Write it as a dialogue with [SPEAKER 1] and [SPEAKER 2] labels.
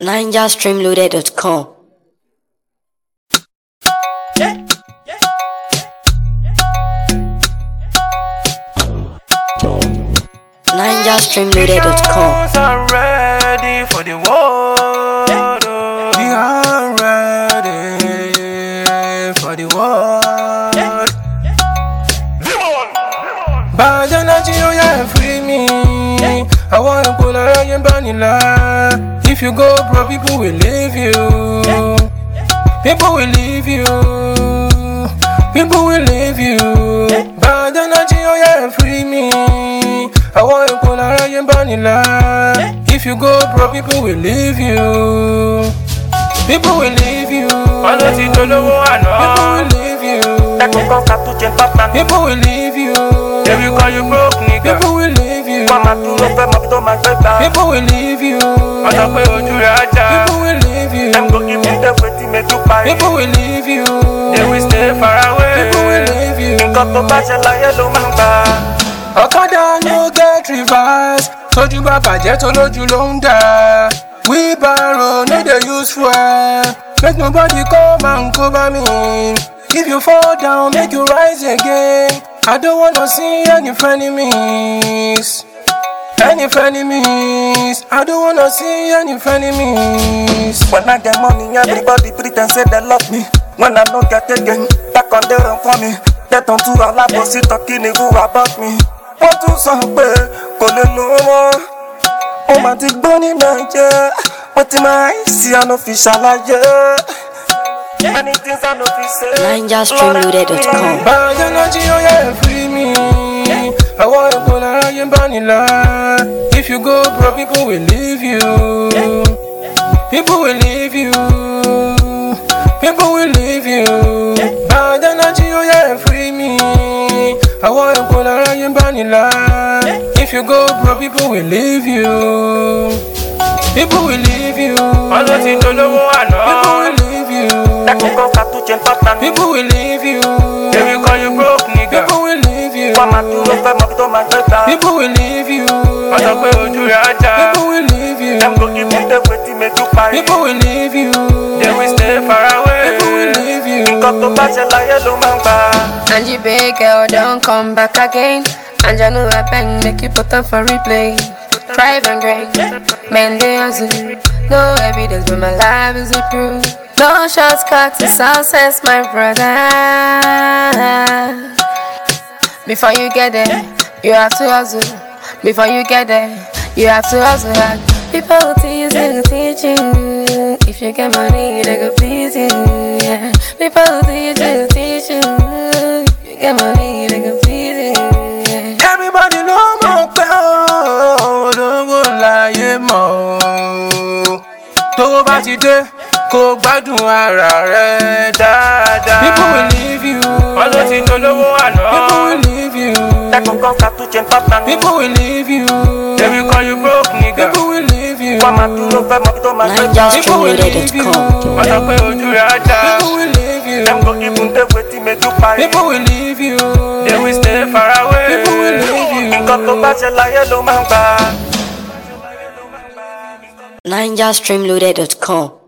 [SPEAKER 1] NigerStreamloaded.com. NigerStreamloaded.com.
[SPEAKER 2] I'm ready for the war. We are ready for the war. Bad energy, oh yeah, free me. I want to pull out your vanilla. If you go, bro, people will leave you. People will leave you. People will leave you. Bad energy, oh yeah, free me. I want to pull out your vanilla. If you go, bro, people will leave you. People will leave you. People will leave you. People will leave you. They will call you broke, nigga. People will leave you. People will leave you. People will leave you. People will leave you. They will stay far away. People will leave you. Okada no get reverse. Toju ba baje to loju lo nda. We borrow no dey use fuel. Make nobody come and cover me. If you fall down, make you rise again. I don't wanna see any frenemies. Any frenemies. I don't wanna see any frenemies.
[SPEAKER 3] When I get money, everybody pretend say they love me. When I don't get again, back on the run for me. They don't do a lot of shit talking about me. What to say? Kole no more. Oh my dick bunny manager. What in my eyes? See I no fish many things I know fi say.
[SPEAKER 1] NigerStreamloaded.com.
[SPEAKER 2] Bad energy, oh yeah, free me. I want to pull out your vanilla. If you go, bro, people will leave you. People will leave you. People will leave you. Bad energy, oh yeah, free me. I want to pull out your vanilla. If you go, bro, people will leave you. People will leave you. People will leave you. People will leave you. They will call you broke, nigga. People will leave you. People will leave you. People will leave you. People will leave you. They will stay far away. People will leave you.
[SPEAKER 4] Angie big girl, don't come back again. And I know I bang, make you put on for replay. Drive and grind, man they hustle. No evidence, but my life is a proof. No shortcut to success, my brother. Before you get there, you have to hustle. Before you get there, you have to hustle hard. People will tease you, will teach you. If you get money, they go please you. Yeah. People will teach you, will teach you. If you get money, they go please you. Yeah.
[SPEAKER 2] Everybody know my girl, don't go lie more. Tó bá ti dé, kó gbádùn ara rẹ̀ dáadáa. People will leave you. People will leave you. People will leave you. They will call you broke, nigga. People will leave you. People will leave you.
[SPEAKER 1] NigerStreamloaded.com.
[SPEAKER 2] People will leave you. People will leave you. They will stay far away. People will leave you.
[SPEAKER 1] NigerStreamloaded.com.